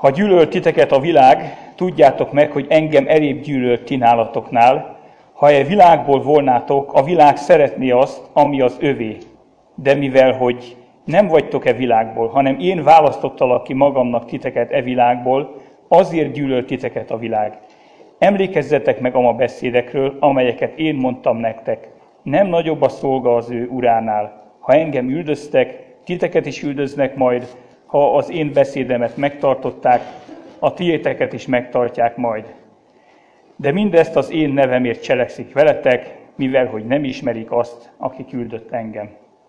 Ha gyűlölt titeket a világ, tudjátok meg, hogy engem elébb gyűlölt ti nálatoknál. Ha e világból volnátok, a világ szeretné azt, ami az övé. De mivel, hogy nem vagytok e világból, hanem én választottalak ki magamnak titeket e világból, azért gyűlölt titeket a világ. Emlékezzetek meg a ma beszédekről, amelyeket én mondtam nektek. Nem nagyobb a szolga az ő uránál. Ha engem üldöztek, titeket is üldöznek majd, ha az én beszédemet megtartották, a tiéteket is megtartják majd. De mindezt az én nevemért cselekszik veletek, mivel hogy nem ismerik azt, aki küldött engem.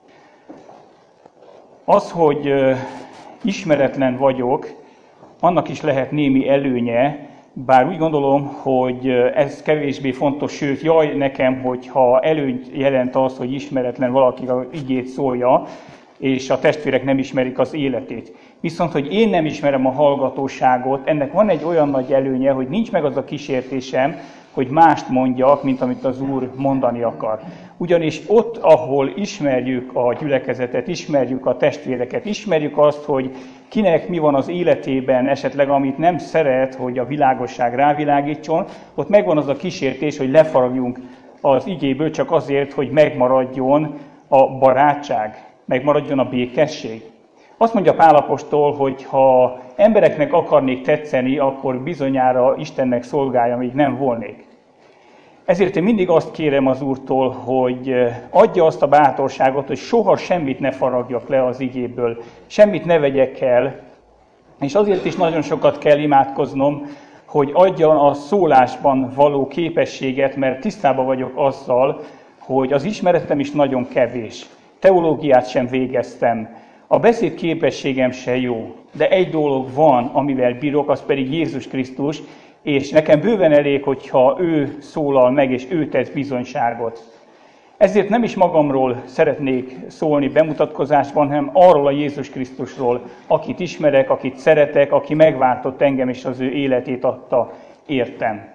Az, hogy ismeretlen vagyok, annak is lehet némi előnye, bár úgy gondolom, hogy ez kevésbé fontos, sőt, jaj nekem, hogyha előnyt jelent az, hogy ismeretlen valaki az igét szólja, és a testvérek nem ismerik az életét. Viszont, hogy én nem ismerem a hallgatóságot, ennek van egy olyan nagy előnye, hogy nincs meg az a kísértésem, hogy mást mondjak, mint amit az Úr mondani akar. Ugyanis ott, ahol ismerjük a gyülekezetet, ismerjük a testvéreket, ismerjük azt, hogy kinek mi van az életében, esetleg amit nem szeret, hogy a világosság rávilágítson, ott megvan az a kísértés, hogy lefaragjunk az igéből csak azért, hogy megmaradjon a barátság, megmaradjon a békesség. Azt mondja Pál apostol, hogy ha embereknek akarnék tetszeni, akkor bizonyára Istennek szolgálja, még nem volnék. Ezért én mindig azt kérem az Úrtól, hogy adja azt a bátorságot, hogy soha semmit ne faragjak le az igéből, semmit ne vegyek el, és azért is nagyon sokat kell imádkoznom, hogy adja a szólásban való képességet, mert tisztában vagyok azzal, hogy az ismeretem is nagyon kevés. Teológiát sem végeztem, a beszéd képességem se jó, de egy dolog van, amivel bírok, az pedig Jézus Krisztus, és nekem bőven elég, hogyha ő szólal meg, és ő tesz bizonyságot. Ezért nem is magamról szeretnék szólni bemutatkozásban, hanem arról a Jézus Krisztusról, akit ismerek, akit szeretek, aki megváltott engem, és az ő életét adta értem.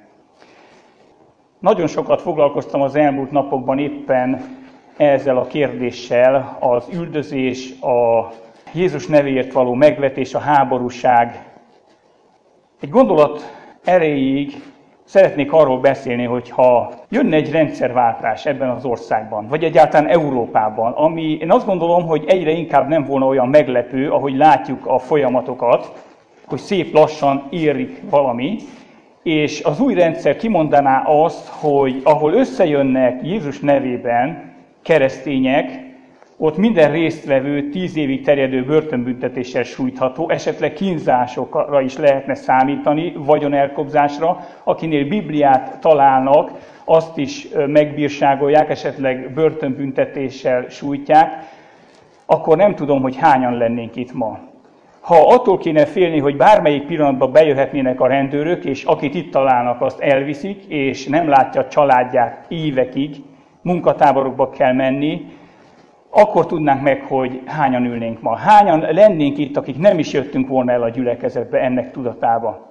Nagyon sokat foglalkoztam az elmúlt napokban éppen ezzel a kérdéssel, az üldözés, a Jézus nevéért való megvetés, a háborúság. Egy gondolat erejéig szeretnék arról beszélni, hogy ha jönne egy rendszerváltás ebben az országban, vagy egyáltalán Európában, ami én azt gondolom, hogy egyre inkább nem volna olyan meglepő, ahogy látjuk a folyamatokat, hogy szép lassan érik valami, és az új rendszer kimondaná azt, hogy ahol összejönnek Jézus nevében keresztények, ott minden résztvevő 10 évig terjedő börtönbüntetéssel sújtható, esetleg kínzásokra is lehetne számítani, vagyonelkobzásra, akinél Bibliát találnak, azt is megbírságolják, esetleg börtönbüntetéssel sújtják, akkor nem tudom, hogy hányan lennénk itt ma. Ha attól kéne félni, hogy bármelyik pillanatban bejöhetnének a rendőrök, és akit itt találnak, azt elviszik, és nem látja a családját évekig, munkatáborokba kell menni, akkor tudnánk meg, hogy hányan ülnénk ma. Hányan lennénk itt, akik nem is jöttünk volna el a gyülekezetbe ennek tudatába.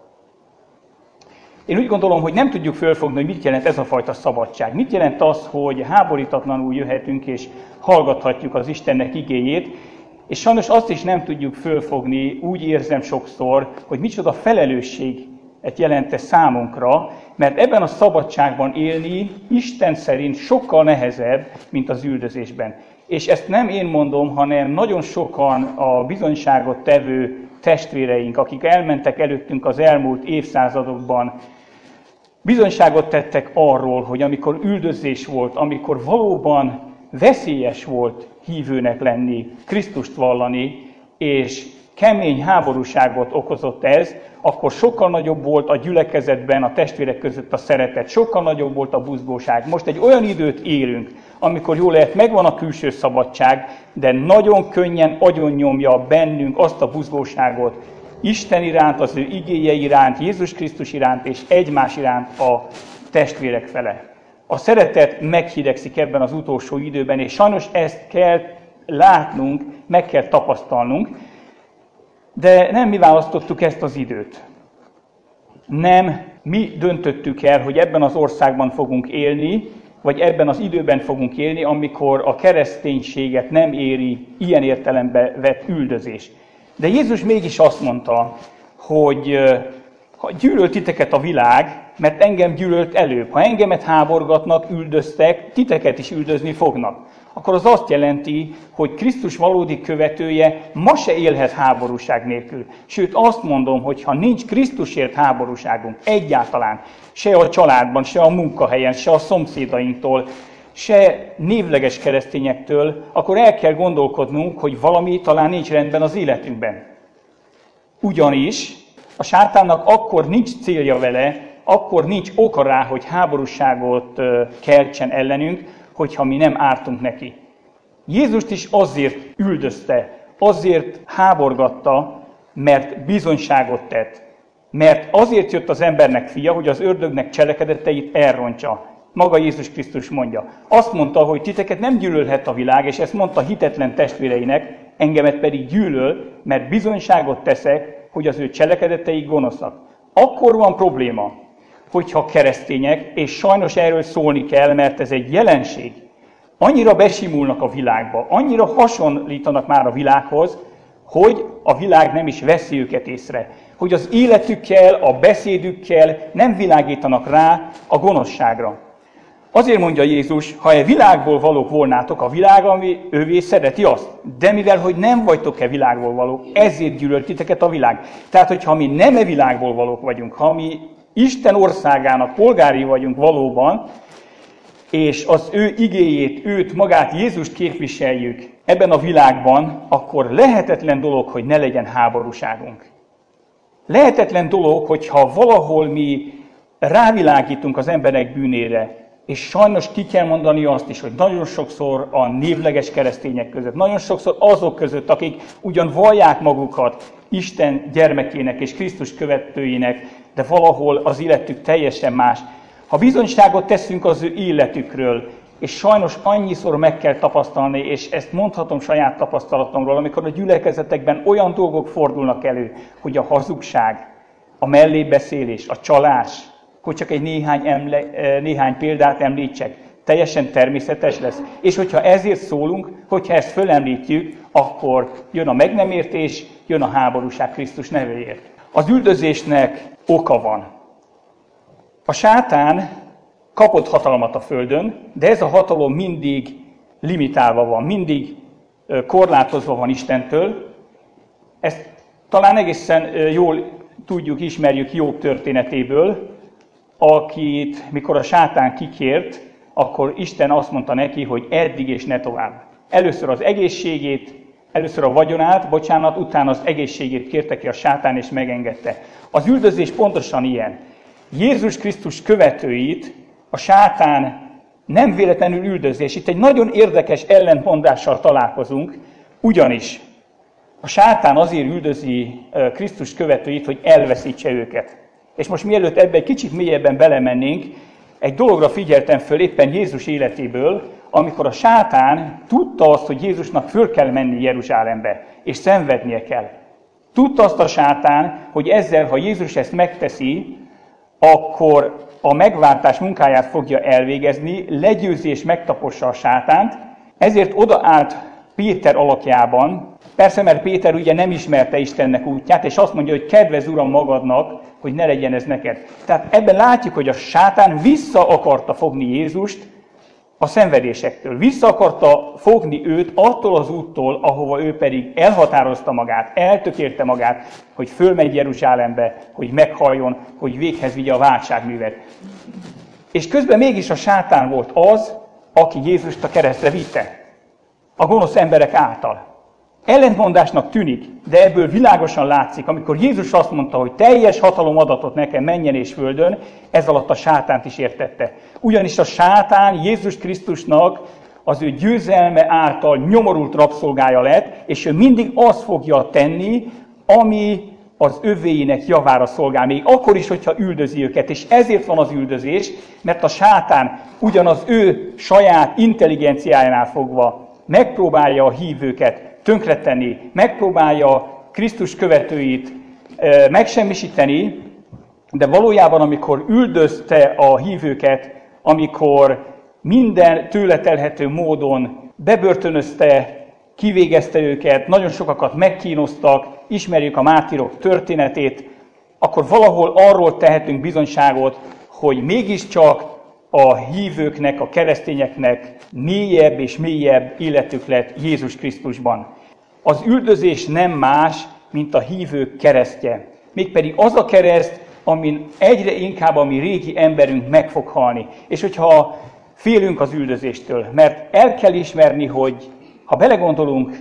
Én úgy gondolom, hogy nem tudjuk fölfogni, hogy mit jelent ez a fajta szabadság. Mit jelent az, hogy háborítatlanul jöhetünk és hallgathatjuk az Istennek igéjét, és sajnos azt is nem tudjuk fölfogni, úgy érzem sokszor, hogy micsoda felelősséget jelent ez számunkra, mert ebben a szabadságban élni Isten szerint sokkal nehezebb, mint az üldözésben. És ezt nem én mondom, hanem nagyon sokan a bizonyságot tevő testvéreink, akik elmentek előttünk az elmúlt évszázadokban, bizonyságot tettek arról, hogy amikor üldözés volt, amikor valóban veszélyes volt hívőnek lenni, Krisztust vallani, és kemény háborúságot okozott ez, akkor sokkal nagyobb volt a gyülekezetben, a testvérek között a szeretet, sokkal nagyobb volt a buzgóság. Most egy olyan időt élünk, amikor jól lehet, megvan a külső szabadság, de nagyon könnyen agyonnyomja bennünk azt a buzgóságot Isten iránt, az ő igéje iránt, Jézus Krisztus iránt és egymás iránt a testvérek fele. A szeretet meghidegszik ebben az utolsó időben, és sajnos ezt kell látnunk, meg kell tapasztalnunk, de nem mi választottuk ezt az időt. Nem mi döntöttük el, hogy ebben az országban fogunk élni, vagy ebben az időben fogunk élni, amikor a kereszténységet nem éri ilyen értelembe vett üldözés. De Jézus mégis azt mondta, hogy ha gyűlölt titeket a világ, mert engem gyűlölt előbb. Ha engemet háborgatnak, üldöztek, titeket is üldözni fognak. Akkor az azt jelenti, hogy Krisztus valódi követője ma se élhet háborúság nélkül. Sőt, azt mondom, hogy ha nincs Krisztusért háborúságunk egyáltalán, se a családban, se a munkahelyen, se a szomszédainktól, se névleges keresztényektől, akkor el kell gondolkodnunk, hogy valami talán nincs rendben az életünkben. Ugyanis a sátánnak akkor nincs célja vele, akkor nincs oka rá, hogy háborúságot keltsen ellenünk, hogyha mi nem ártunk neki. Jézust is azért üldözte, azért háborgatta, mert bizonyságot tett. Mert azért jött az embernek fia, hogy az ördögnek cselekedeteit elrontsa. Maga Jézus Krisztus mondja. Azt mondta, hogy titeket nem gyűlölhet a világ, és ezt mondta hitetlen testvéreinek, engemet pedig gyűlöl, mert bizonyságot teszek, hogy az ő cselekedetei gonoszak. Akkor van probléma, hogyha keresztények, és sajnos erről szólni kell, mert ez egy jelenség, annyira besimulnak a világba, annyira hasonlítanak már a világhoz, hogy a világ nem is veszi őket észre. Hogy az életükkel, a beszédükkel nem világítanak rá a gonoszságra. Azért mondja Jézus, ha e világból valók volnátok, a világ, ami ővé szereti azt. De mivel, hogy nem vagytok e világból valók, ezért gyűlölt titeket a világ. Tehát, hogyha mi nem e világból valók vagyunk, ha mi Isten országának polgári vagyunk valóban, és az ő igéjét, őt, magát, Jézust képviseljük ebben a világban, akkor lehetetlen dolog, hogy ne legyen háborúságunk. Lehetetlen dolog, hogyha valahol mi rávilágítunk az emberek bűnére, és sajnos ki kell mondani azt is, hogy nagyon sokszor a névleges keresztények között, nagyon sokszor azok között, akik ugyan vallják magukat Isten gyermekének és Krisztus követőinek, de valahol az életük teljesen más. Ha bizonyságot teszünk az ő életükről, és sajnos annyiszor meg kell tapasztalni, és ezt mondhatom saját tapasztalatomról, amikor a gyülekezetekben olyan dolgok fordulnak elő, hogy a hazugság, a mellébeszélés, a csalás, hogy csak egy néhány példát említsek, teljesen természetes lesz. És hogyha ezért szólunk, hogyha ezt fölemlítjük, akkor jön a meg nem értés, jön a háborúság Krisztus nevéért. Az üldözésnek oka van. A sátán kapott hatalmat a földön, de ez a hatalom mindig limitálva van, mindig korlátozva van Istentől. Ezt talán egészen jól tudjuk, ismerjük Jobb történetéből, akit, mikor a sátán kikért, akkor Isten azt mondta neki, hogy eddig és ne tovább. Először az egészségét, először a vagyonát, utána az egészségét kérte ki a sátán, és megengedte. Az üldözés pontosan ilyen. Jézus Krisztus követőit a sátán nem véletlenül üldözi, és itt egy nagyon érdekes ellentmondással találkozunk, ugyanis a sátán azért üldözi Krisztus követőit, hogy elveszítse őket. És most mielőtt ebbe egy kicsit mélyebben belemennénk, egy dologra figyeltem föl éppen Jézus életéből, amikor a sátán tudta azt, hogy Jézusnak föl kell menni Jeruzsálembe, és szenvednie kell. Tudta azt a sátán, hogy ezzel, ha Jézus ezt megteszi, akkor a megváltás munkáját fogja elvégezni, legyőzi és megtapossa a sátánt, ezért odaállt Péter alakjában, persze, mert Péter ugye nem ismerte Istennek útját, és azt mondja, hogy kedvezz Uram magadnak, hogy ne legyen ez neked. Tehát ebben látjuk, hogy a sátán vissza akarta fogni Jézust a szenvedésektől. Vissza akarta fogni őt attól az úttól, ahova ő pedig elhatározta magát, eltökélte magát, hogy fölmegy Jeruzsálembe, hogy meghalljon, hogy véghez vigye a váltságművet. És közben mégis a sátán volt az, aki Jézust a keresztre vitte. A gonosz emberek által. Ellentmondásnak tűnik, de ebből világosan látszik, amikor Jézus azt mondta, hogy teljes hatalom adatot nekem mennyen és földön, ez alatt a sátánt is értette. Ugyanis a sátán Jézus Krisztusnak az ő győzelme által nyomorult rabszolgája lett, és ő mindig azt fogja tenni, ami az övéinek javára szolgál, még akkor is, hogyha üldözi őket. És ezért van az üldözés, mert a sátán ugyanaz ő saját intelligenciájánál fogva megpróbálja a hívőket tönkretenni, megpróbálja Krisztus követőit megsemmisíteni, de valójában, amikor üldözte a hívőket, amikor minden tőle telhető módon bebörtönözte, kivégezte őket, nagyon sokakat megkínoztak, ismerjük a mártírok történetét, akkor valahol arról tehetünk bizonyságot, hogy mégiscsak a hívőknek, a keresztényeknek mélyebb és mélyebb életük lett Jézus Krisztusban. Az üldözés nem más, mint a hívők keresztje. Mégpedig az a kereszt, amin egyre inkább a mi régi emberünk meg fog halni. És hogyha félünk az üldözéstől, mert el kell ismerni, hogy ha belegondolunk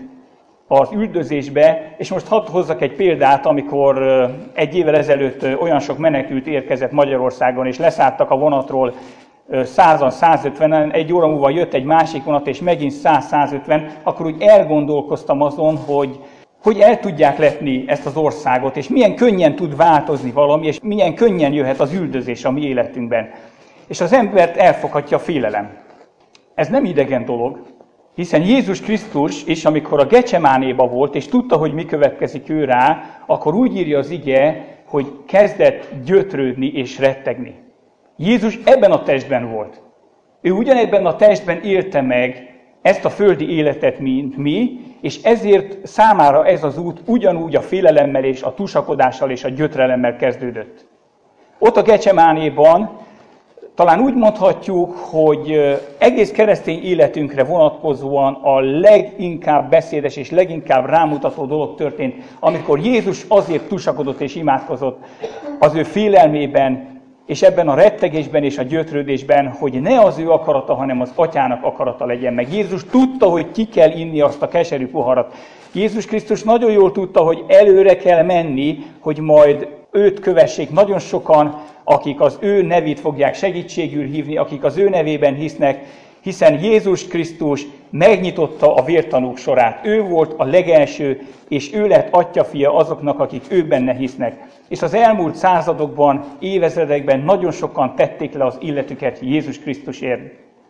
az üldözésbe, és most hadd hozzak egy példát, amikor egy évvel ezelőtt olyan sok menekült érkezett Magyarországon, és leszálltak a vonatról 100-an, 150-en, egy óra múlva jött egy másik vonat, és megint 100-150, akkor úgy elgondolkoztam azon, hogy el tudják letni ezt az országot, és milyen könnyen tud változni valami, és milyen könnyen jöhet az üldözés a mi életünkben. És az embert elfoghatja a félelem. Ez nem idegen dolog, hiszen Jézus Krisztus is, amikor a Gecsemánéba volt, és tudta, hogy mi következik ő rá, akkor úgy írja az ige, hogy kezdett gyötrődni és rettegni. Jézus ebben a testben volt. Ő ugyanebben a testben élte meg ezt a földi életet, mint mi, és ezért számára ez az út ugyanúgy a félelemmel és a tusakodással és a gyötrelemmel kezdődött. Ott a Gecsemánéban talán úgy mondhatjuk, hogy egész keresztény életünkre vonatkozóan a leginkább beszédes és leginkább rámutató dolog történt, amikor Jézus azért tusakodott és imádkozott az ő félelmében, és ebben a rettegésben és a gyötrődésben, hogy ne az ő akarata, hanem az atyának akarata legyen meg. Jézus tudta, hogy ki kell inni azt a keserű poharat. Jézus Krisztus nagyon jól tudta, hogy előre kell menni, hogy majd őt kövessék nagyon sokan, akik az ő nevét fogják segítségül hívni, akik az ő nevében hisznek, hiszen Jézus Krisztus megnyitotta a vértanúk sorát. Ő volt a legelső, és ő lett atyafia azoknak, akik ő benne hisznek. És az elmúlt századokban, évezredekben nagyon sokan tették le az illetüket Jézus Krisztusért.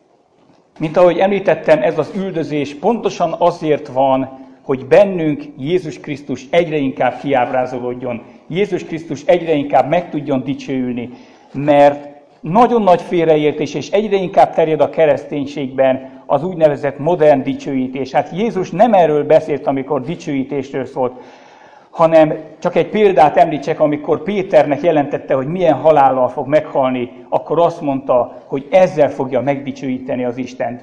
Mint ahogy említettem, ez az üldözés pontosan azért van, hogy bennünk Jézus Krisztus egyre inkább kiábrázolódjon. Jézus Krisztus egyre inkább meg tudjon dicsőülni, mert nagyon nagy félreértés, és egyre inkább terjed a kereszténységben az úgynevezett modern dicsőítés. Hát Jézus nem erről beszélt, amikor dicsőítésről szólt, hanem csak egy példát említsek, amikor Péternek jelentette, hogy milyen halállal fog meghalni, akkor azt mondta, hogy ezzel fogja megdicsőíteni az Istent.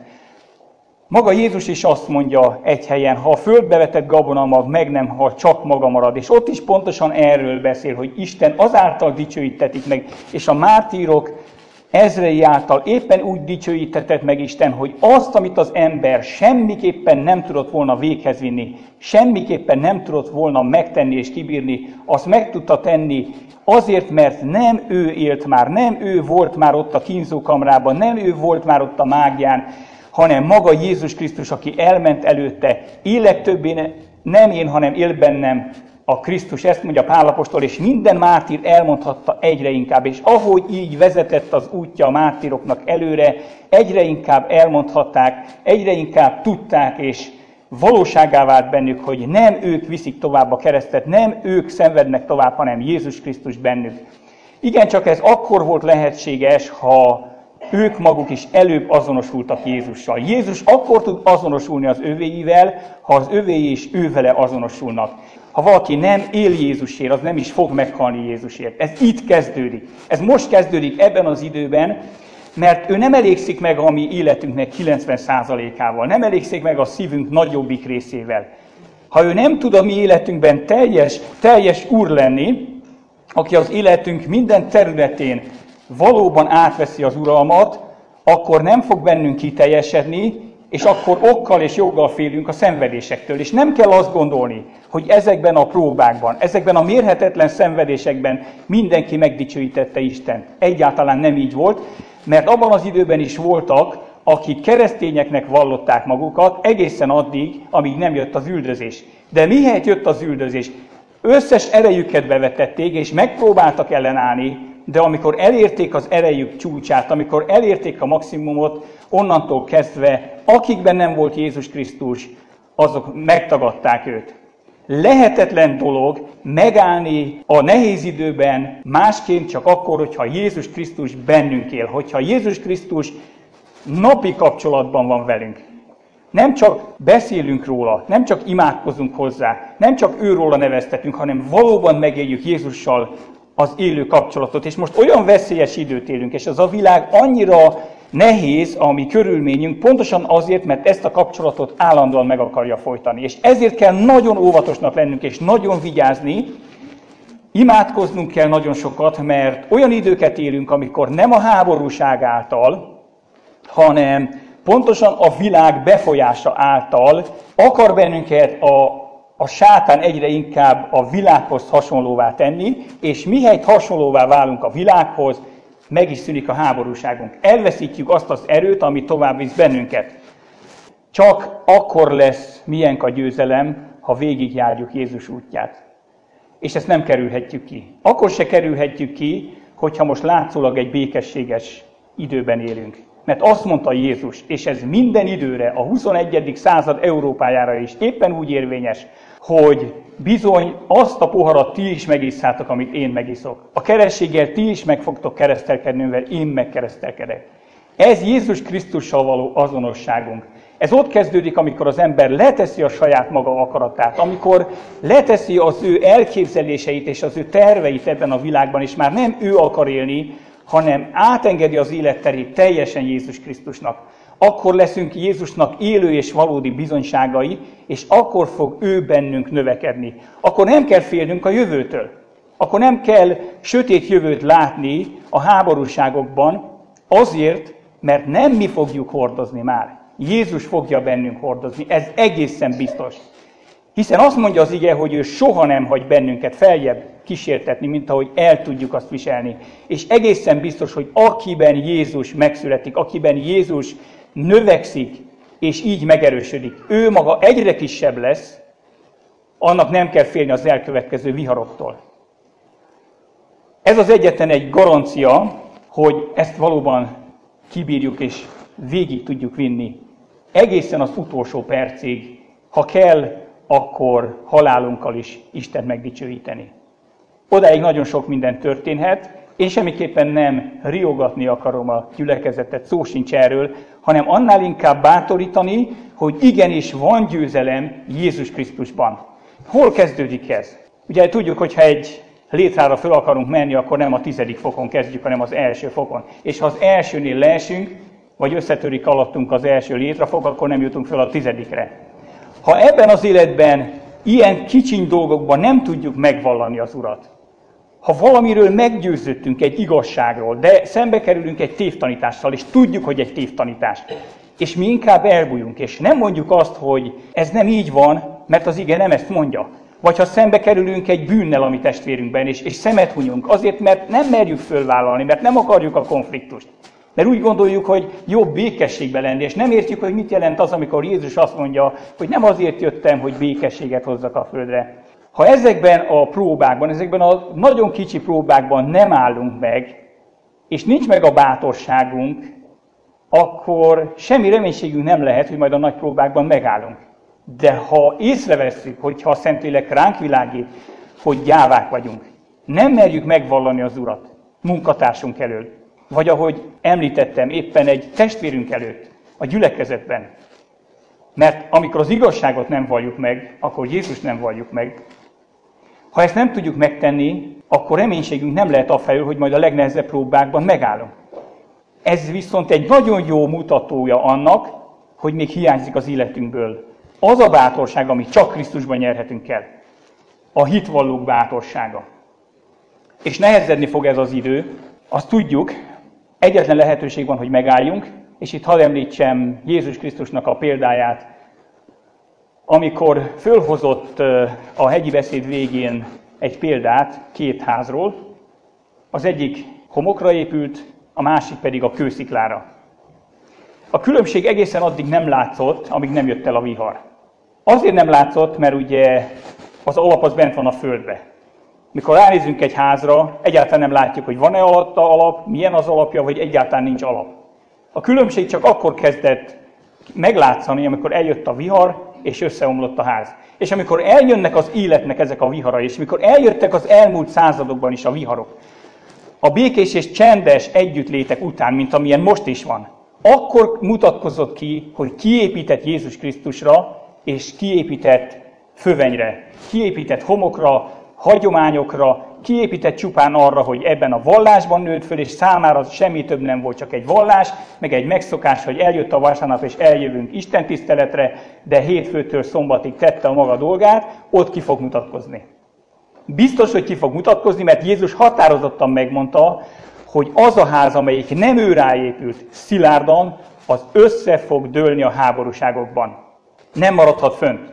Maga Jézus is azt mondja egy helyen, ha a földbe vetett gabonamag meg nem hal, csak maga marad. És ott is pontosan erről beszél, hogy Isten azáltal dicsőítetik meg, és a mártírok ezrei által éppen úgy dicsőítetett meg Isten, hogy azt, amit az ember semmiképpen nem tudott volna véghez vinni, semmiképpen nem tudott volna megtenni és kibírni, azt meg tudta tenni azért, mert nem ő élt már, nem ő volt már ott a kínzókamrában, nem ő volt már ott a mágián, hanem maga Jézus Krisztus, aki elment előtte, élek többé nem én, hanem él bennem a Krisztus, ezt mondja Pál apostol, és minden mártír elmondhatta egyre inkább, és ahogy így vezetett az útja a mártíroknak előre, egyre inkább elmondhatták, egyre inkább tudták, és valóságá vált bennük, hogy nem ők viszik tovább a keresztet, nem ők szenvednek tovább, hanem Jézus Krisztus bennük. Igen, csak ez akkor volt lehetséges, ha ők maguk is előbb azonosultak Jézussal. Jézus akkor tud azonosulni az övéivel, ha az övéi is ővele azonosulnak. Ha valaki nem él Jézusért, az nem is fog meghalni Jézusért. Ez itt kezdődik. Ez most kezdődik ebben az időben, mert ő nem elégszik meg a mi életünknek 90%-ával, nem elégszik meg a szívünk nagyobbik részével. Ha ő nem tud a mi életünkben teljes úr lenni, aki az életünk minden területén valóban átveszi az uralmat, akkor nem fog bennünk kiteljesedni, és akkor okkal és joggal félünk a szenvedésektől. És nem kell azt gondolni, hogy ezekben a próbákban, ezekben a mérhetetlen szenvedésekben mindenki megdicsőítette Istent. Egyáltalán nem így volt, mert abban az időben is voltak, akik keresztényeknek vallották magukat egészen addig, amíg nem jött az üldözés. De mihelyt jött az üldözés, összes erejüket bevetették, és megpróbáltak ellenállni, de amikor elérték az erejük csúcsát, amikor elérték a maximumot, onnantól kezdve, akikben nem volt Jézus Krisztus, azok megtagadták őt. Lehetetlen dolog megállni a nehéz időben másként csak akkor, hogyha Jézus Krisztus bennünk él, hogyha Jézus Krisztus napi kapcsolatban van velünk. Nem csak beszélünk róla, nem csak imádkozunk hozzá, nem csak őróla neveztetünk, hanem valóban megéljük Jézussal az élő kapcsolatot. És most olyan veszélyes időt élünk, és az a világ annyira nehéz a mi körülményünk, pontosan azért, mert ezt a kapcsolatot állandóan meg akarja folytani. És ezért kell nagyon óvatosnak lennünk, és nagyon vigyázni, imádkoznunk kell nagyon sokat, mert olyan időket élünk, amikor nem a háborúság által, hanem pontosan a világ befolyása által akar bennünket a sátán egyre inkább a világhoz hasonlóvá tenni, és mihelyt hasonlóvá válunk a világhoz, meg is szűnik a háborúságunk. Elveszítjük azt az erőt, ami tovább visz bennünket. Csak akkor lesz miénk a győzelem, ha végigjárjuk Jézus útját. És ezt nem kerülhetjük ki. Akkor se kerülhetjük ki, hogyha most látszólag egy békességes időben élünk. Mert azt mondta Jézus, és ez minden időre, a 21. század Európájára is éppen úgy érvényes, hogy bizony azt a poharat ti is megiszátok, amit én megiszok. A kerességgel ti is meg fogtok keresztelkedni, mivel én megkeresztelkedek. Ez Jézus Krisztussal való azonosságunk. Ez ott kezdődik, amikor az ember leteszi a saját maga akaratát, amikor leteszi az ő elképzeléseit és az ő terveit ebben a világban, és már nem ő akar élni, hanem átengedi az életterét teljesen Jézus Krisztusnak. Akkor leszünk Jézusnak élő és valódi bizonyságai, és akkor fog ő bennünk növekedni. Akkor nem kell félnünk a jövőtől. Akkor nem kell sötét jövőt látni a háborúságokban, azért, mert nem mi fogjuk hordozni már. Jézus fogja bennünk hordozni, ez egészen biztos. Hiszen azt mondja az ige, hogy ő soha nem hagy bennünket feljebb kísértetni, mint ahogy el tudjuk azt viselni. És egészen biztos, hogy akiben Jézus megszületik, akiben Jézus növekszik, és így megerősödik, ő maga egyre kisebb lesz, annak nem kell félni az elkövetkező viharoktól. Ez az egyetlen egy garancia, hogy ezt valóban kibírjuk és végig tudjuk vinni. Egészen az utolsó percig, ha kell, akkor halálunkkal is Istent megdicsőíteni. Odáig nagyon sok minden történhet, én semmiképpen nem riogatni akarom a gyülekezetet, szó sincs erről, hanem annál inkább bátorítani, hogy igenis van győzelem Jézus Krisztusban. Hol kezdődik ez? Ugye tudjuk, hogyha egy létrára föl akarunk menni, akkor nem a 10. fokon kezdjük, hanem az első fokon. És ha az elsőnél leesünk, vagy összetörik alattunk az első létrafok, akkor nem jutunk föl a 10-re. Ha ebben az életben ilyen kicsiny dolgokban nem tudjuk megvallani az Urat, ha valamiről meggyőződtünk egy igazságról, de szembe kerülünk egy tévtanítással, és tudjuk, hogy egy tévtanítás, és mi inkább elbújunk, és nem mondjuk azt, hogy ez nem így van, mert az ige nem ezt mondja. Vagy ha szembe kerülünk egy bűnnel a mi testvérünkben, és szemet hunyunk, azért, mert nem merjük fölvállalni, mert nem akarjuk a konfliktust. Mert úgy gondoljuk, hogy jobb békességben lenni, és nem értjük, hogy mit jelent az, amikor Jézus azt mondja, hogy nem azért jöttem, hogy békességet hozzak a földre. Ha ezekben a próbákban, ezekben a nagyon kicsi próbákban nem állunk meg, és nincs meg a bátorságunk, akkor semmi reménységünk nem lehet, hogy majd a nagy próbákban megállunk. De ha észrevesszük, hogyha a Szentlélek ránk világít, hogy gyávák vagyunk, nem merjük megvallani az Urat munkatársunk elől, vagy ahogy említettem, éppen egy testvérünk előtt, a gyülekezetben. Mert amikor az igazságot nem valljuk meg, akkor Jézus nem valljuk meg. Ha ezt nem tudjuk megtenni, akkor reménységünk nem lehet afelől, hogy majd a legnehezebb próbákban megállunk. Ez viszont egy nagyon jó mutatója annak, hogy még hiányzik az életünkből az a bátorság, amit csak Krisztusban nyerhetünk el. A hitvallók bátorsága. És nehezedni fog ez az idő, azt tudjuk, egyetlen lehetőség van, hogy megálljunk, és itt hadd említsem Jézus Krisztusnak a példáját, amikor fölhozott a hegyi beszéd végén egy példát 2 házról, az egyik homokra épült, a másik pedig a kősziklára. A különbség egészen addig nem látszott, amíg nem jött el a vihar. Azért nem látszott, mert ugye az alap az bent van a földbe. Mikor ránézünk egy házra, egyáltalán nem látjuk, hogy van-e alatta alap, milyen az alapja, vagy egyáltalán nincs alap. A különbség csak akkor kezdett meglátszani, amikor eljött a vihar, és összeomlott a ház. És amikor eljönnek az életnek ezek a viharai, és amikor eljöttek az elmúlt századokban is a viharok, a békés és csendes együttlétek után, mint amilyen most is van, akkor mutatkozott ki, hogy kiépített Jézus Krisztusra, és kiépített fövenyre, kiépített homokra, hagyományokra, kiépített csupán arra, hogy ebben a vallásban nőtt föl, és számára semmi több nem volt, csak egy vallás, meg egy megszokás, hogy eljött a vasárnap, és eljövünk istentiszteletre, de hétfőtől szombatig tette a maga dolgát, ott ki fog mutatkozni. Biztos, hogy ki fog mutatkozni, mert Jézus határozottan megmondta, hogy az a ház, amelyik nem ő ráépült szilárdan, az össze fog dőlni a háborúságokban. Nem maradhat fönt.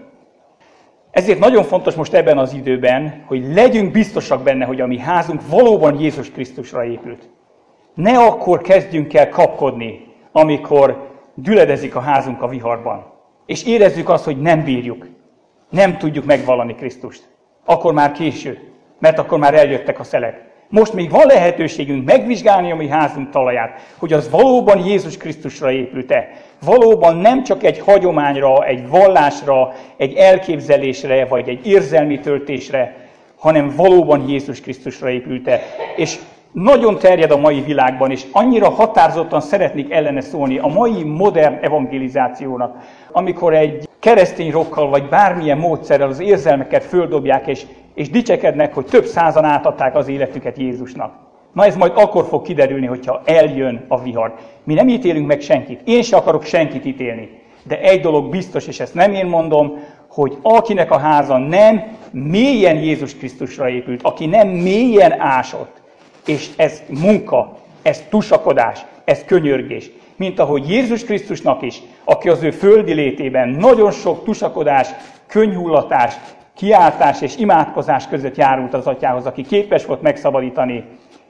Ezért nagyon fontos most ebben az időben, hogy legyünk biztosak benne, hogy a mi házunk valóban Jézus Krisztusra épült. Ne akkor kezdjünk el kapkodni, amikor düledezik a házunk a viharban. És érezzük azt, hogy nem bírjuk. Nem tudjuk megvallani Krisztust. Akkor már késő, mert akkor már eljöttek a szelek. Most még van lehetőségünk megvizsgálni a mi házunk talaját, hogy az valóban Jézus Krisztusra épült-e. Valóban nem csak egy hagyományra, egy vallásra, egy elképzelésre, vagy egy érzelmi töltésre, hanem valóban Jézus Krisztusra épült-e. És nagyon terjed a mai világban, és annyira határozottan szeretnék ellene szólni a mai modern evangelizációnak, amikor egy keresztény rokkal, vagy bármilyen módszerrel az érzelmeket földobják, és dicsekednek, hogy több százan átadták az életüket Jézusnak. Na ez majd akkor fog kiderülni, hogyha eljön a vihar. Mi nem ítélünk meg senkit. Én se akarok senkit ítélni. De egy dolog biztos, és ezt nem én mondom, hogy akinek a háza nem mélyen Jézus Krisztusra épült, aki nem mélyen ásott, és ez munka, ez tusakodás, ez könyörgés, mint ahogy Jézus Krisztusnak is, aki az ő földi létében nagyon sok tusakodás, könyhullatás, kiáltás és imádkozás között járult az atyához, aki képes volt megszabadítani,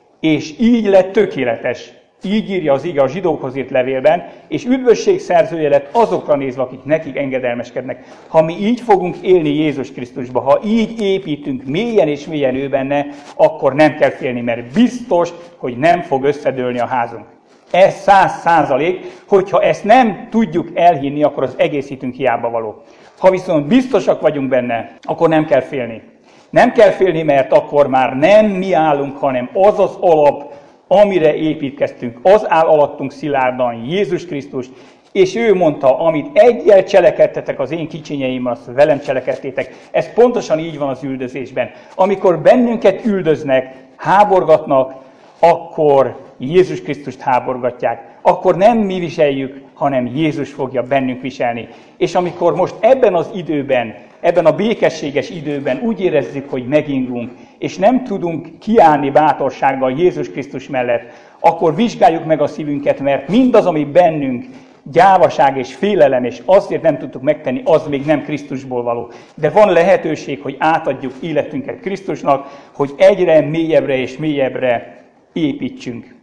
és így lett tökéletes. Így írja az ige a zsidókhoz írt levélben, és üdvösség szerzője lett azokra nézve, akik nekik engedelmeskednek. Ha mi így fogunk élni Jézus Krisztusba, ha így építünk mélyen és mélyen ő benne, akkor nem kell félni, mert biztos, hogy nem fog összedőlni a házunk. Ez 100%, hogyha ezt nem tudjuk elhinni, akkor az egész hitünk hiába való. Ha viszont biztosak vagyunk benne, akkor nem kell félni. Nem kell félni, mert akkor már nem mi állunk, hanem az az alap, amire építkeztünk, az áll alattunk szilárdan, Jézus Krisztus, és ő mondta, amit egyel cselekedtetek az én kicsinyeim, azt velem cselekedtétek. Ez pontosan így van az üldözésben. Amikor bennünket üldöznek, háborgatnak, akkor Jézus Krisztust háborgatják. Akkor nem mi viseljük, hanem Jézus fogja bennünk viselni. És amikor most ebben az időben, ebben a békességes időben úgy érezzük, hogy megingunk, és nem tudunk kiállni bátorsággal Jézus Krisztus mellett, akkor vizsgáljuk meg a szívünket, mert mindaz, ami bennünk gyávaság és félelem, és azért nem tudtuk megtenni, az még nem Krisztusból való. De van lehetőség, hogy átadjuk életünket Krisztusnak, hogy egyre mélyebbre és mélyebbre építsünk.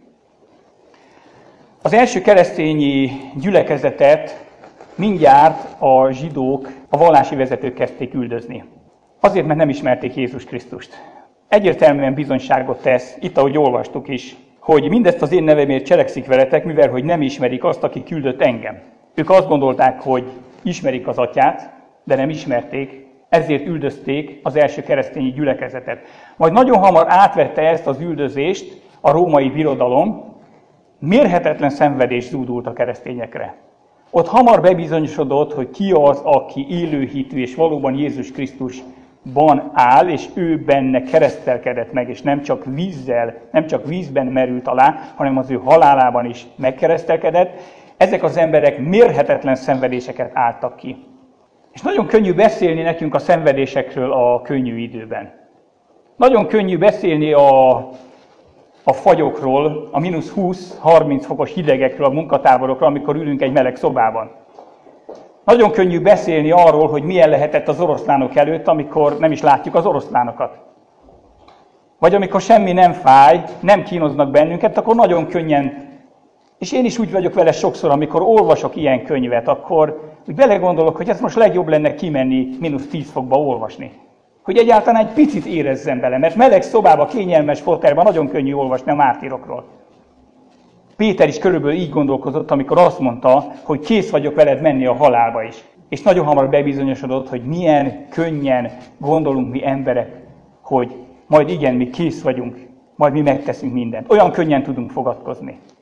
Az első keresztényi gyülekezetet mindjárt a zsidók, a vallási vezetők kezdték üldözni. Azért, mert nem ismerték Jézus Krisztust. Egyértelműen bizonyságot tesz, itt ahogy olvastuk is, hogy mindezt az én nevemért cselekszik veletek, mivel hogy nem ismerik azt, aki küldött engem. Ők azt gondolták, hogy ismerik az atyát, de nem ismerték, ezért üldözték az első keresztényi gyülekezetet. Majd nagyon hamar átvette ezt az üldözést a római birodalom, mérhetetlen szenvedés zúdult a keresztényekre. Ott hamar bebizonyosodott, hogy ki az, aki élő hitű és valóban Jézus Krisztusban áll, és ő benne keresztelkedett meg, és nem csak vízben merült alá, hanem az ő halálában is megkeresztelkedett. Ezek az emberek mérhetetlen szenvedéseket álltak ki. És nagyon könnyű beszélni nekünk a szenvedésekről a könnyű időben. Nagyon könnyű beszélni a fagyokról, a mínusz 20-30 fokos hidegekről, a munkatáborokról, amikor ülünk egy meleg szobában. Nagyon könnyű beszélni arról, hogy milyen lehetett az oroszlánok előtt, amikor nem is látjuk az oroszlánokat. Vagy amikor semmi nem fáj, nem kínoznak bennünket, akkor nagyon könnyen, és én is úgy vagyok vele sokszor, amikor olvasok ilyen könyvet, akkor úgy belegondolok, hogy ez most legjobb lenne kimenni mínusz 10 fokba olvasni. Hogy egyáltalán egy picit érezzem bele, mert meleg szobában, kényelmes fotelben nagyon könnyű olvasni a mártírokról. Péter is körülbelül így gondolkozott, amikor azt mondta, hogy kész vagyok veled menni a halálba is. És nagyon hamar bebizonyosodott, hogy milyen könnyen gondolunk mi emberek, hogy majd igen, mi kész vagyunk, majd mi megteszünk mindent. Olyan könnyen tudunk fogadkozni.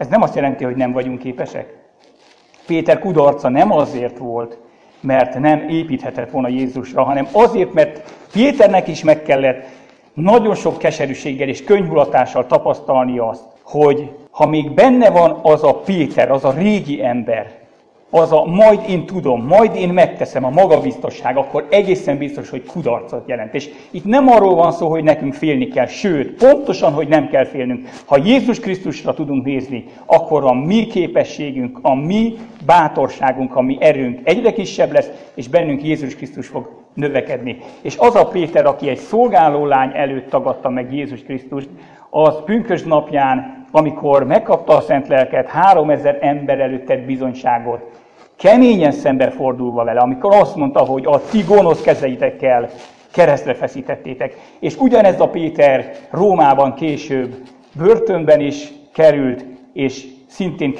Ez nem azt jelenti, hogy nem vagyunk képesek. Péter kudarca nem azért volt, mert nem építhetett volna Jézusra, hanem azért, mert Péternek is meg kellett nagyon sok keserűséggel és könyvulatással tapasztalni azt, hogy ha még benne van az a Péter, az a régi ember, az a majd én tudom, majd én megteszem, a magabiztosság, akkor egészen biztos, hogy kudarcot jelent. És itt nem arról van szó, hogy nekünk félni kell, sőt, pontosan, hogy nem kell félnünk. Ha Jézus Krisztusra tudunk nézni, akkor a mi képességünk, a mi bátorságunk, a mi erőnk egyre kisebb lesz, és bennünk Jézus Krisztus fog növekedni. És az a Péter, aki egy szolgálólány előtt tagadta meg Jézus Krisztust, az pünkösd napján, amikor megkapta a Szent Lelket, 3000 ember előtt tett bizonyságot, keményen szembe fordulva vele, amikor azt mondta, hogy a ti gonosz kezeitekkel keresztre feszítettétek. És ugyanez a Péter Rómában később börtönben is került, és szintén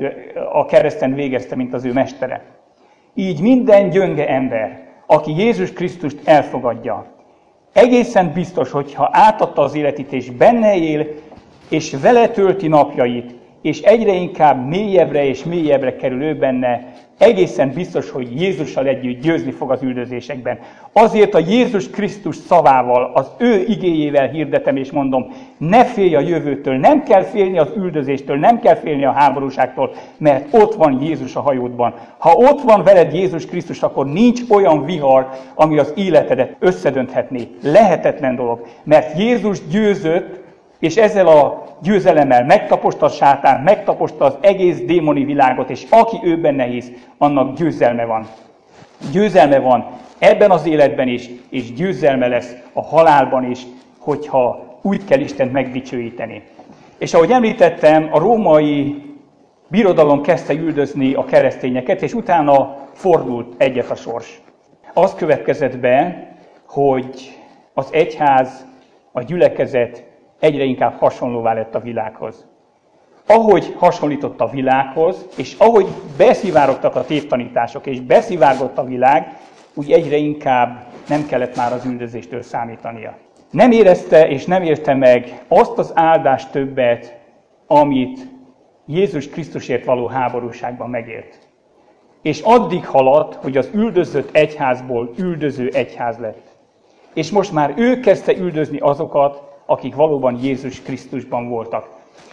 a kereszten végezte, mint az ő mestere. Így minden gyönge ember, aki Jézus Krisztust elfogadja, egészen biztos, hogyha átadta az életét, és benne él, és vele tölti napjait, és egyre inkább mélyebbre és mélyebbre kerül ő benne, egészen biztos, hogy Jézussal együtt győzni fog az üldözésekben. Azért a Jézus Krisztus szavával, az ő igéjével hirdetem és mondom, ne félj a jövőtől, nem kell félni az üldözéstől, nem kell félni a háborúságtól, mert ott van Jézus a hajódban. Ha ott van veled Jézus Krisztus, akkor nincs olyan vihar, ami az életedet összedönthetné. Lehetetlen dolog, mert Jézus győzött, és ezzel a győzelemmel megtaposta a sátán, megtaposta az egész démoni világot, és aki ő benne hisz, annak győzelme van. Győzelme van ebben az életben is, és győzelme lesz a halálban is, hogyha úgy kell Istent megdicsőíteni. És ahogy említettem, a római birodalom kezdte üldözni a keresztényeket, és utána fordult egyet a sors. Az következett be, hogy az egyház, a gyülekezet egyre inkább hasonlóvá lett a világhoz. Ahogy hasonlított a világhoz, és ahogy beszivárogtak a tévtanítások, és beszivárgott a világ, úgy egyre inkább nem kellett már az üldözéstől számítania. Nem érezte és nem érte meg azt az áldást többet, amit Jézus Krisztusért való háborúságban megért. És addig haladt, hogy az üldözött egyházból üldöző egyház lett. És most már ő kezdte üldözni azokat, akik valóban Jézus Krisztusban voltak.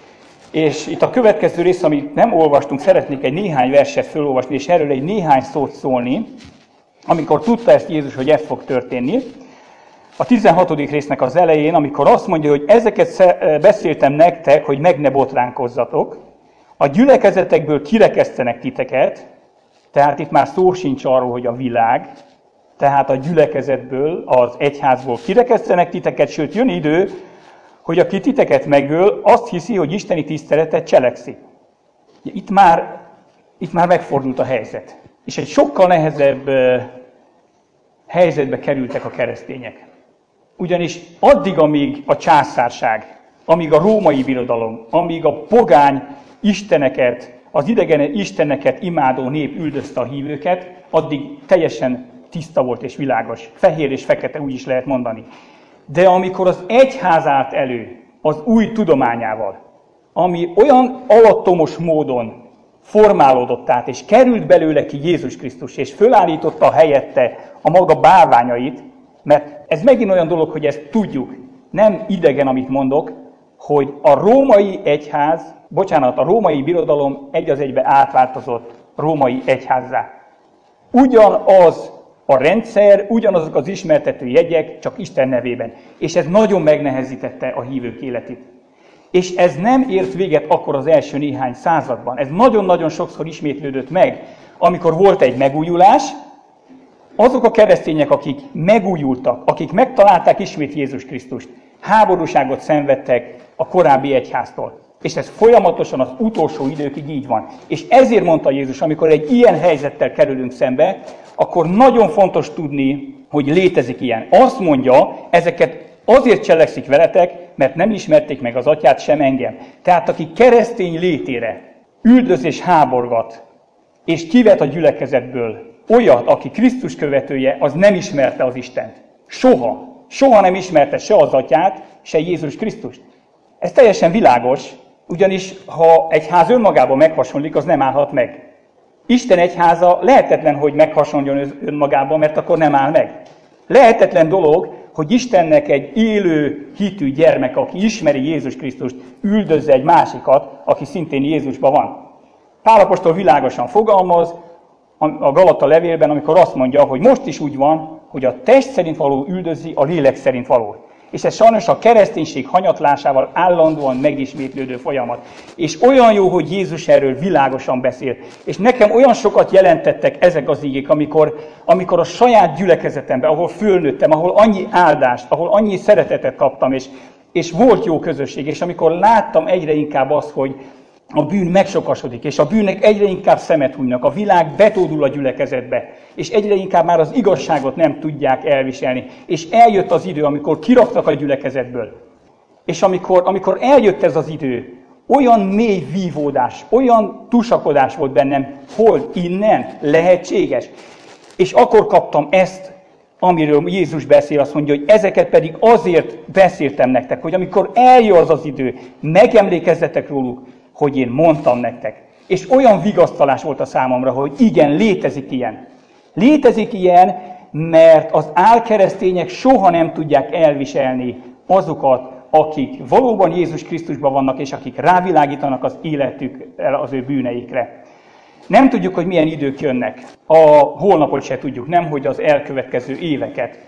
És itt a következő rész, amit nem olvastunk, szeretnék egy néhány verset felolvasni, és erről egy néhány szót szólni, amikor tudta ezt Jézus, hogy ez fog történni. A 16. résznek az elején, amikor azt mondja, hogy ezeket beszéltem nektek, hogy meg ne botránkozzatok, a gyülekezetekből kirekesztenek titeket, tehát itt már szó sincs arról, hogy a világ, tehát a gyülekezetből, az egyházból kirekesztenek titeket, sőt jön idő, hogy aki titeket megöl, azt hiszi, hogy isteni tiszteletet cselekszik. Itt már megfordult a helyzet. És egy sokkal nehezebb helyzetbe kerültek a keresztények. Ugyanis addig, amíg a császárság, amíg a római birodalom, amíg a pogány isteneket, az idegen isteneket imádó nép üldözte a hívőket, addig teljesen tiszta volt és világos. Fehér és fekete, úgy is lehet mondani. De amikor az egyház állt elő az új tudományával, ami olyan alattomos módon formálódott át, és került belőle ki Jézus Krisztus, és fölállította helyette a maga bálványait, mert ez megint olyan dolog, hogy ezt tudjuk, nem idegen, amit mondok, hogy a római egyház, a római birodalom egy az egybe átváltozott római egyházzá. Ugyanaz a rendszer, ugyanazok az ismertető jegyek, csak Isten nevében. És ez nagyon megnehezítette a hívők életét. És ez nem ért véget akkor az első néhány században. Ez nagyon-nagyon sokszor ismétlődött meg, amikor volt egy megújulás. Azok a keresztények, akik megújultak, akik megtalálták ismét Jézus Krisztust, háborúságot szenvedtek a korábbi egyháztól. És ez folyamatosan az utolsó időkig így van. És ezért mondta Jézus, amikor egy ilyen helyzettel kerülünk szembe, akkor nagyon fontos tudni, hogy létezik ilyen. Azt mondja, ezeket azért cselekszik veletek, mert nem ismerték meg az atyát, sem engem. Tehát aki keresztény létére üldöz és háborgat, és kivet a gyülekezetből olyat, aki Krisztus követője, az nem ismerte az Istent. Soha. Soha nem ismerte se az atyát, se Jézus Krisztust. Ez teljesen világos, Ugyanis ha egy ház önmagában meghasonlik, az nem állhat meg. Isten egyháza lehetetlen, hogy meghasonljon önmagában, mert akkor nem áll meg. Lehetetlen dolog, hogy Istennek egy élő hitű gyermek, aki ismeri Jézus Krisztust, üldözze egy másikat, aki szintén Jézusban van. Pál apostol világosan fogalmaz a Galata levélben, amikor azt mondja, hogy most is úgy van, hogy a test szerint való üldözi a lélek szerint való. És ez sajnos a kereszténység hanyatlásával állandóan megismétlődő folyamat. És olyan jó, hogy Jézus erről világosan beszél. És nekem olyan sokat jelentettek ezek az igék, amikor a saját gyülekezetemben, ahol fölnőttem, ahol annyi áldást, ahol annyi szeretetet kaptam, és volt jó közösség, és amikor láttam egyre inkább azt, hogy a bűn megsokasodik, és a bűnnek egyre inkább szemet hunynak, a világ betódul a gyülekezetbe, és egyre inkább már az igazságot nem tudják elviselni. És eljött az idő, amikor kiraktak a gyülekezetből. És amikor eljött ez az idő, olyan mély vívódás, olyan tusakodás volt bennem, hol innen lehetséges. És akkor kaptam ezt, amiről Jézus beszél, azt mondja, hogy ezeket pedig azért beszéltem nektek, hogy amikor eljön az idő, megemlékezzetek róluk, hogy én mondtam nektek. És olyan vigasztalás volt a számomra, hogy igen, létezik ilyen. Létezik ilyen, mert az álkeresztények soha nem tudják elviselni azokat, akik valóban Jézus Krisztusban vannak, és akik rávilágítanak az életükre, az ő bűneikre. Nem tudjuk, hogy milyen idők jönnek. A holnapot se tudjuk, nemhogy az elkövetkező éveket.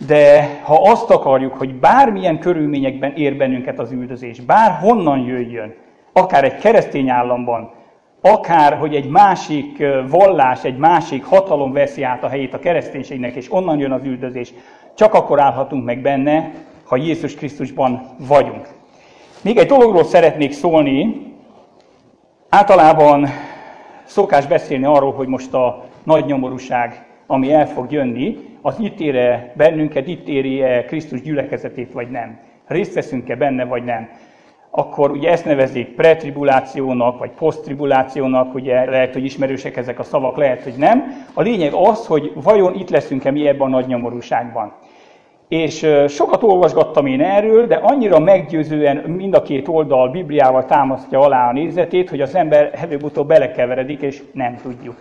De ha azt akarjuk, hogy bármilyen körülményekben ér bennünket az üldözés, bárhonnan jöjjön, akár egy keresztény államban, akár, hogy egy másik vallás, egy másik hatalom veszi át a helyét a kereszténységnek, és onnan jön az üldözés, csak akkor állhatunk meg benne, ha Jézus Krisztusban vagyunk. Még egy dologról szeretnék szólni. Általában szokás beszélni arról, hogy most a nagy nyomorúság, ami el fog jönni, az itt ér-e bennünket, itt éri-e Krisztus gyülekezetét, vagy nem. Részt veszünk-e benne, vagy nem. Akkor ugye ezt nevezik pretribulációnak, vagy poszttribulációnak, ugye lehet, hogy ismerősek ezek a szavak, lehet, hogy nem. A lényeg az, hogy vajon itt leszünk-e mi ebben a nagy nyomorúságban. És sokat olvasgattam én erről, de annyira meggyőzően mind a két oldal Bibliával támasztja alá a nézetét, hogy az ember előbb-utóbb belekeveredik, és nem tudjuk.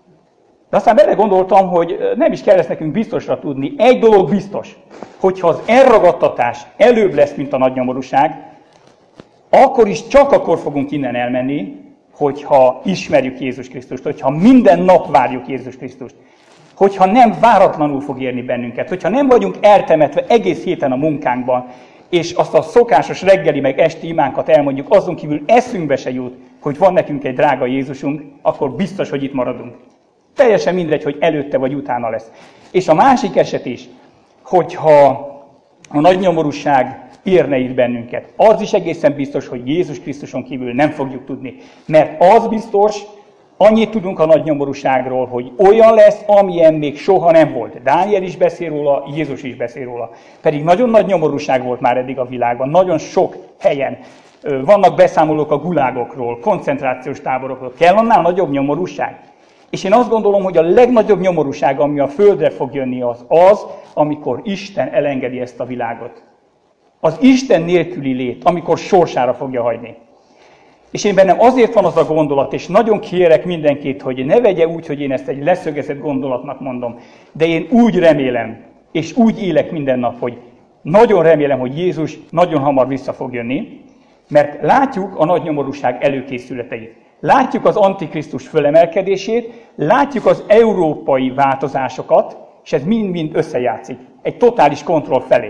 De aztán belegondoltam, hogy nem is kell ezt nekünk biztosra tudni. Egy dolog biztos, hogyha az elragadtatás előbb lesz, mint a nagy nyomorúság, akkor is csak akkor fogunk innen elmenni, hogyha ismerjük Jézus Krisztust, hogyha minden nap várjuk Jézus Krisztust, hogyha nem váratlanul fog érni bennünket, hogyha nem vagyunk eltemetve egész héten a munkánkban, és azt a szokásos reggeli meg esti imánkat elmondjuk, azon kívül eszünkbe se jut, hogy van nekünk egy drága Jézusunk, akkor biztos, hogy itt maradunk. Teljesen mindegy, hogy előtte vagy utána lesz. És a másik eset is, hogyha a nagy nyomorúság érne itt bennünket. Az is egészen biztos, hogy Jézus Krisztuson kívül nem fogjuk tudni. Mert az biztos, annyit tudunk a nagy nyomorúságról, hogy olyan lesz, amilyen még soha nem volt. Dániel is beszél róla, Jézus is beszél róla. Pedig nagyon nagy nyomorúság volt már eddig a világban, nagyon sok helyen. Vannak beszámolók a gulágokról, koncentrációs táborokról. Kell annál nagyobb nyomorúság? És én azt gondolom, hogy a legnagyobb nyomorúság, ami a földre fog jönni, az, amikor Isten elengedi ezt a világot. Az Isten nélküli lét, amikor sorsára fogja hagyni. És én bennem azért van az a gondolat, és nagyon kérek mindenkit, hogy ne vegye úgy, hogy én ezt egy leszögezett gondolatnak mondom, de én úgy remélem, és úgy élek minden nap, hogy nagyon remélem, hogy Jézus nagyon hamar vissza fog jönni, mert látjuk a nagy nyomorúság előkészületeit. Látjuk az Antikrisztus fölemelkedését, látjuk az európai változásokat, és ez mind-mind összejátszik. Egy totális kontroll felé.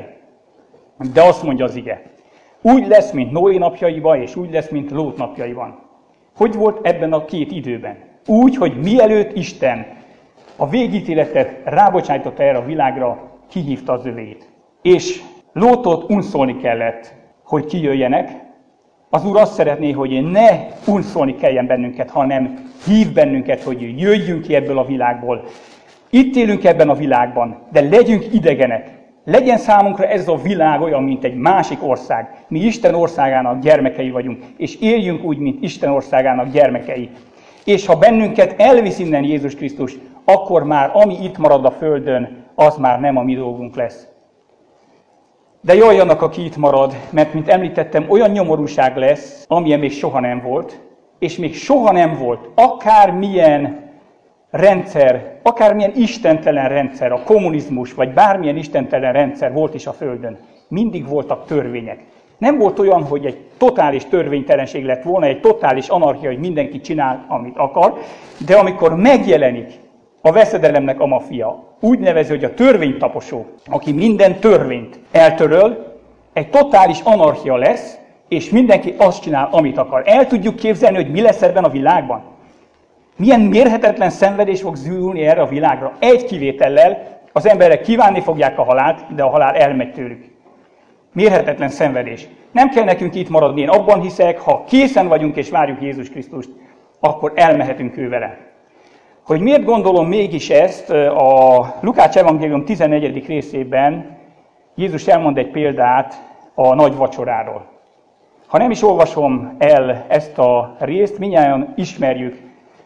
De azt mondja az ige, úgy lesz, mint Noé napjaiban, és úgy lesz, mint Lót napjaiban. Hogy volt ebben a két időben? Úgy, hogy mielőtt Isten a végítéletet rábocsájtotta erre a világra, kihívta az övéit. És Lótot unszolni kellett, hogy kijöjjenek. Az Úr azt szeretné, hogy ne unszolni kelljen bennünket, hanem hív bennünket, hogy jöjjünk ki ebből a világból. Itt élünk ebben a világban, de legyünk idegenek. Legyen számunkra ez a világ olyan, mint egy másik ország. Mi Isten országának gyermekei vagyunk, és éljünk úgy, mint Isten országának gyermekei. És ha bennünket elvisz innen Jézus Krisztus, akkor már ami itt marad a földön, az már nem a mi dolgunk lesz. De jaj annak, aki itt marad, mert, mint említettem, olyan nyomorúság lesz, amilyen még soha nem volt, és még soha nem volt akármilyen rendszer, akármilyen istentelen rendszer, a kommunizmus, vagy bármilyen istentelen rendszer volt is a Földön. Mindig voltak törvények. Nem volt olyan, hogy egy totális törvénytelenség lett volna, egy totális anarchia, hogy mindenki csinál, amit akar, de amikor megjelenik a veszedelemnek a maffia, úgy nevezi, hogy a törvénytaposó, aki minden törvényt eltöröl, egy totális anarchia lesz, és mindenki azt csinál, amit akar. El tudjuk képzelni, hogy mi lesz ebben a világban? Milyen mérhetetlen szenvedés fog zúdulni erre a világra? Egy kivétellel, az emberek kívánni fogják a halált, de a halál elmegy tőlük. Mérhetetlen szenvedés. Nem kell nekünk itt maradni, én abban hiszek, ha készen vagyunk és várjuk Jézus Krisztust, akkor elmehetünk ő vele. Hogy miért gondolom mégis ezt, a Lukács evangélium 14. részében Jézus elmond egy példát a nagy vacsoráról. Ha nem is olvasom el ezt a részt, mindnyájan ismerjük,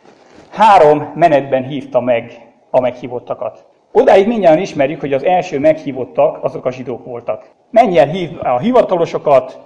3 menetben hívta meg a meghívottakat. Odáig mindnyájan ismerjük, hogy az első meghívottak azok a zsidók voltak. Menj el a hivatalosokat,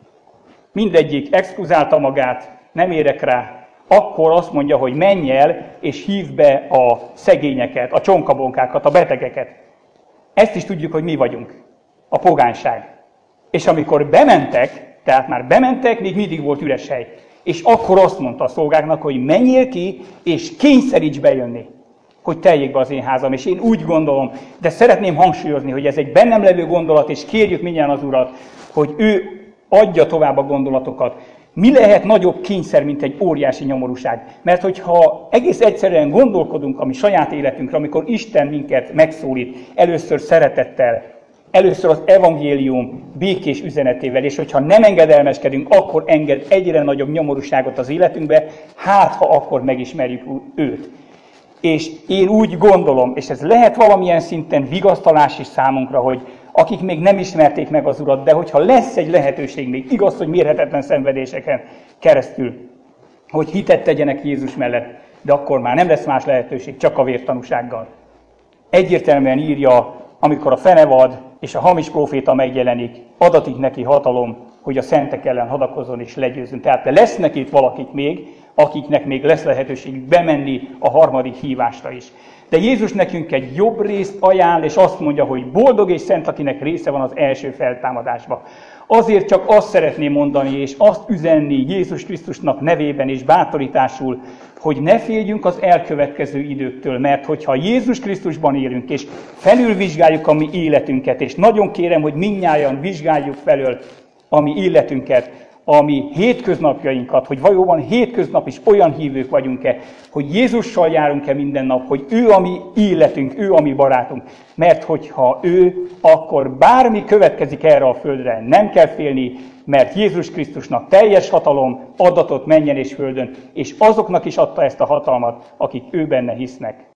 mindegyik exkluzálta magát, nem érek rá, akkor azt mondja, hogy menj el és hívd be a szegényeket, a csonkabonkákat, a betegeket. Ezt is tudjuk, hogy mi vagyunk, a pogányság. És amikor bementek, tehát már bementek, még mindig volt üres hely. És akkor azt mondta a szolgáknak, hogy menjél ki, és kényszeríts bejönni, hogy teljék be az én házam. És én úgy gondolom, de szeretném hangsúlyozni, hogy ez egy bennem levő gondolat, és kérjük mindjárt az Urat, hogy ő adja tovább a gondolatokat. Mi lehet nagyobb kényszer, mint egy óriási nyomorúság? Mert hogyha egész egyszerűen gondolkodunk a mi saját életünkre, amikor Isten minket megszólít, először szeretettel, először az evangélium békés üzenetével, és hogyha nem engedelmeskedünk, akkor enged egyre nagyobb nyomorúságot az életünkbe, hát ha akkor megismerjük őt. És én úgy gondolom, és ez lehet valamilyen szinten vigasztalás is számunkra, hogy akik még nem ismerték meg az Urat, de hogyha lesz egy lehetőség még, igaz, hogy mérhetetlen szenvedéseken keresztül, hogy hitet tegyenek Jézus mellett, de akkor már nem lesz más lehetőség, csak a vértanúsággal. Egyértelműen írja, amikor a fenevad és a hamis próféta megjelenik, adatik neki hatalom, hogy a szentek ellen hadakozzon és legyőzzön. Tehát lesznek itt valakik még, akiknek még lesz lehetőségük bemenni a harmadik hívásra is. De Jézus nekünk egy jobb részt ajánl, és azt mondja, hogy boldog és szent, akinek része van az első feltámadásba. Azért csak azt szeretném mondani, és azt üzenni Jézus Krisztusnak nevében és bátorításul, hogy ne féljünk az elkövetkező időktől, mert hogyha Jézus Krisztusban élünk, és felülvizsgáljuk a mi életünket, és nagyon kérem, hogy mindnyájan vizsgáljuk felől a mi életünket, a mi hétköznapjainkat, hogy valóban hétköznap is olyan hívők vagyunk-e, hogy Jézussal járunk-e minden nap, hogy ő a mi életünk, ő a mi barátunk. Mert hogyha ő, akkor bármi következik erre a földre, nem kell félni, mert Jézus Krisztusnak teljes hatalom adatot mennyen és földön, és azoknak is adta ezt a hatalmat, akik ő benne hisznek.